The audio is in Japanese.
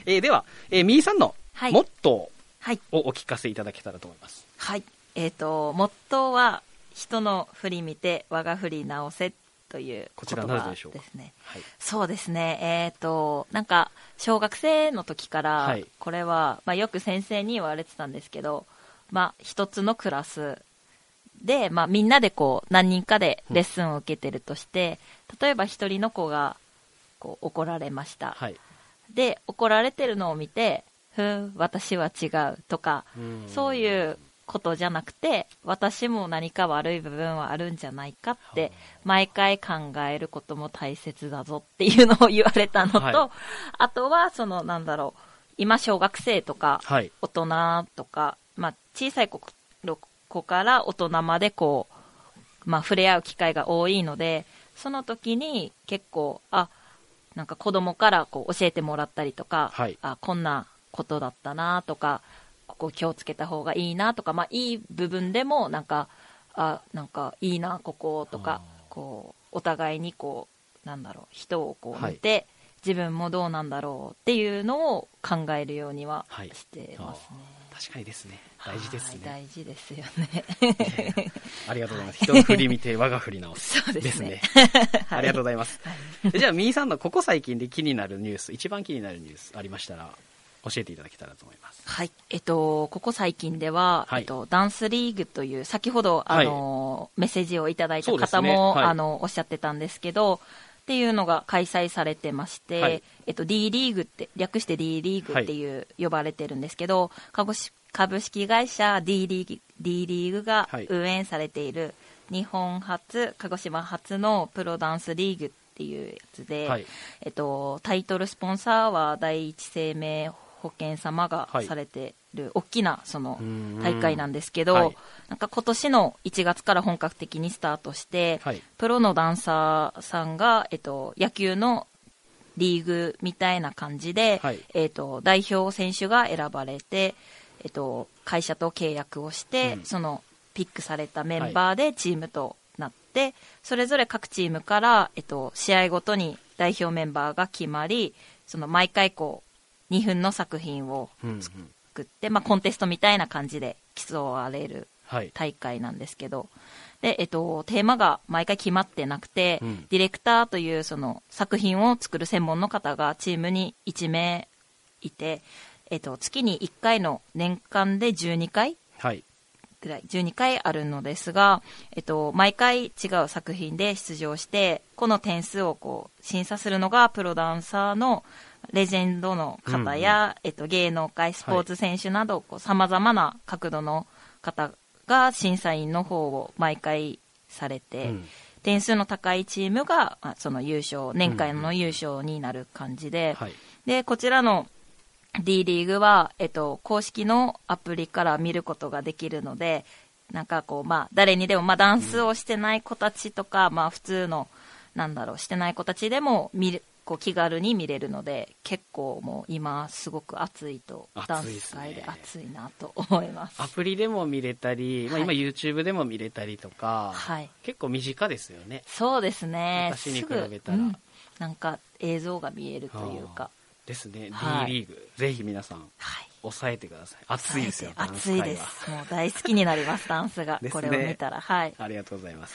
では、みーさんのモットはいーをお聞かせいただけたらと思います。 はい。モットーは、人の振り見て我が振り直せというこちら言葉なぜでしょうか。 ですね。 はい。 そうですね。なんか、小学生の時から、 はい、 これは、よく先生に言われてたんですけど、一つのクラスで、みんなで何人かでレッスンを受けてるとして、例えば一人の子が、怒られました。 はい。 で、怒られてるのを見て、私は違うとか、そういうことじゃなくて、私も何か悪い部分はあるんじゃないかって、毎回考えることも大切だぞっていうのを言われたのと、 はい、 あとは、今小学生とか、 はい、 大人とか、小さい子から大人まで触れ合う機会が多いので、その時に結構、なんか子供から教えてもらったりとか、 はい、 こんなことだったなとか、ここ気をつけた方がいいなとか、いい部分でもなんかいいなこことか、お互いに人を見て、はい、自分もどうなんだろうっていうのを考えるようにはしてますね。 確かにですね。大事ですね。 大事ですよね。 ありがとうございます。人の振り見て我が振り直す。 そうですね。 ありがとうございます。はい、じゃあ、みーさんのここ最近で気になるニュース、一番気になるニュースありましたら、教えていただけたらと思います。 はい。ここ最近では、 はい、 ダンスリーグという、先ほど、 はい、 メッセージをいただいた方も、 ね、はい、 おっしゃってたんですけど、っていうのが開催されてまして、はい、D リーグって、略して D リーグっていう、呼ばれてるんですけど、株式会社 D リーグが運営されている日本初、鹿児島初のプロダンスリーグっていうやつで、はい、タイトルスポンサーは第一生命保険様がされてる大きなその大会なんですけど、はい、なんか今年の1月から本格的にスタートして、はい、プロのダンサーさんが、野球のリーグみたいな感じで、はい、代表選手が選ばれて、会社と契約をして、そのピックされたメンバーでチームとなって、はい、それぞれ各チームから、試合ごとに代表メンバーが決まり、その毎回2分の作品を作って、コンテストみたいな感じで競われる大会なんですけど、で、テーマが毎回決まってなくて、ディレクターというその作品を作る専門の方がチームに1名いて、月に1回の年間で12回ぐらい、12回あるのですが、毎回違う作品で出場して、この点数を審査するのがプロダンサーのレジェンドの方や、芸能界、スポーツ選手など、様々な角度の方が審査員の方を毎回されて、点数の高いチームが、その優勝、年間の優勝になる感じで、で、こちらのD リーグは、公式のアプリから見ることができるので、なんか誰にでも、ダンスをしてない子たちとか、普通の、してない子たちでも気軽に見れるので、結構もう今すごく熱いと、ダンス界で熱いなと思います。 アプリでも見れたり、今 YouTube でも見れたりとか、結構身近ですよね。 そうですね。 昔に比べたら、 なんか映像が見えるというか。 ですね。D リーグ、ぜひ皆さん、抑えてください。熱いですよ。 熱いです。もう大好きになります、ダンスが。これを見たら。 ありがとうございます。